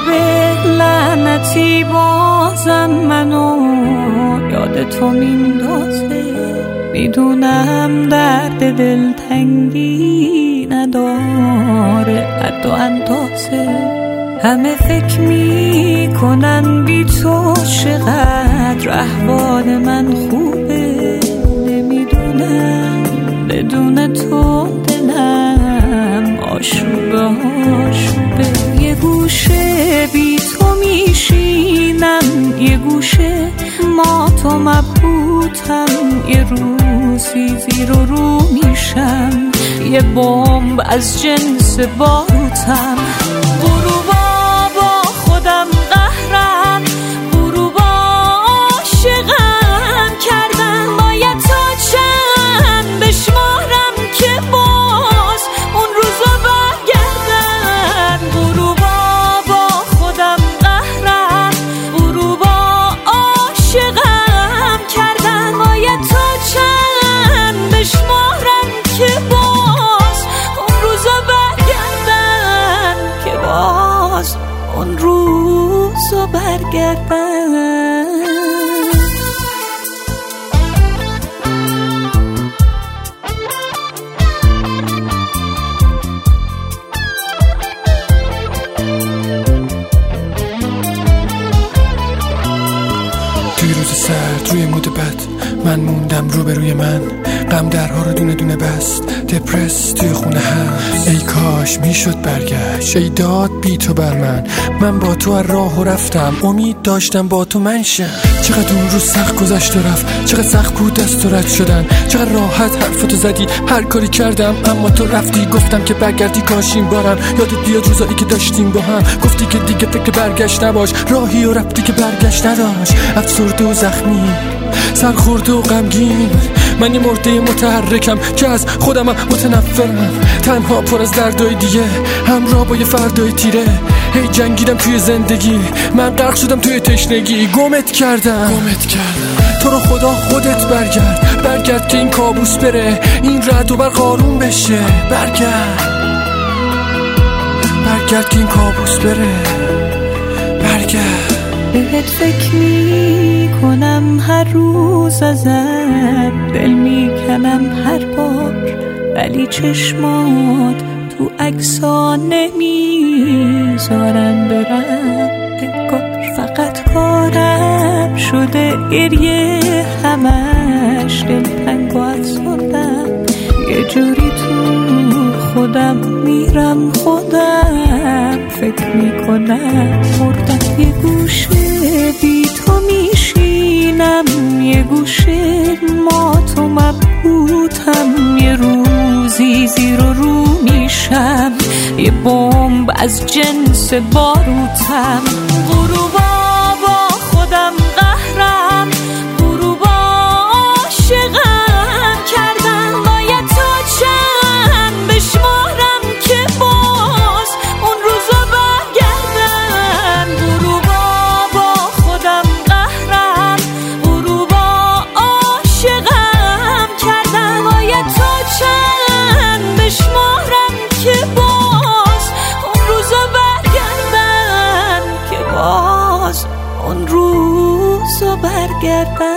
خوبه لعنتی بازم منو یاد تو میندازه. میدونم درد دلتنگی نداره حد و اندازه. همه فکر میکنن بی تو چقدر احوال من خوبه. نمیدونم بدون تو دلم آشوبه آشوبه. یه گوشه بی تو میشینم، یه گوشه ما تو مبهوتم. یه روزی زیر و رو میشم، یه بمب از جنس باروتم. غروبا با خودم قهرم، غروبا عاشقم کردن. باید تا چند بشمارم که باز اون روزا برگردن. غروبا با خودم قهرم، غروبا عاشقم کردن. باید تا چند بشمارم که باز اون روزا برگردن، که باز اون روزا برگردن. توی روز سرد روی مود بد من موندم روبروی من. غم درها رو دونه دونه بست، دپرس توی خونه هست. ای کاش میشد برگشت، ای داد بی تو بر من با تو از راهو رفتم. امید داشتم با تو منشم. چقدر اون روز سخت گذشت و رفت، چقدر سخت بود دست و رد شدن. چقدر راحت حرفتو زدی، هر کاری کردم اما تو رفتی. گفتم که برگردی کاش این بارم یادت بیاد روزایی که داشتیم با هم. گفتی که دیگه فکر برگشت نباش، راهی و رفتی که برگشت نداشت. افسرده و زخمی، سرخورده و غمگین، من یه مرده متحرکم که از خودم متنفرم. تنها پر از دردای دیگه، همراه با یه فردای تیره. هی جنگیدم توی زندگی، من غرق شدم توی تشنگی. گمت کردم تو رو خدا خودت برگرد که این کابوس بره، این رعد و برق آروم بشه. برگرد که این کابوس بره، برگرد. بهت فکر میکنم هر روز ازت، دل میکنم هر بار. ولی چشمات تو عکس‌ها نمیذارن برم. انگار فقط کارم شده گریه، همش دلتنگ و افسردم. یه جوری تو خودم میرم، خودم فکر میکنم مردم. یه گوشه بی تو میشینم، یه گوشه ما تو مبهوتم. یه روزی زیر و رو میشم، یه بمب از جنس باروتم. غروبا با خودم قهرم، غروبا عاشقم کردن. باید تا چند بشمارم که باز اون روزا برگردن. غروبا با خودم قهرم، غروبا عاشقم کردن. باید تا چند بشمارم که باز اون روزا برگردن، که باز اون روزا برگردن.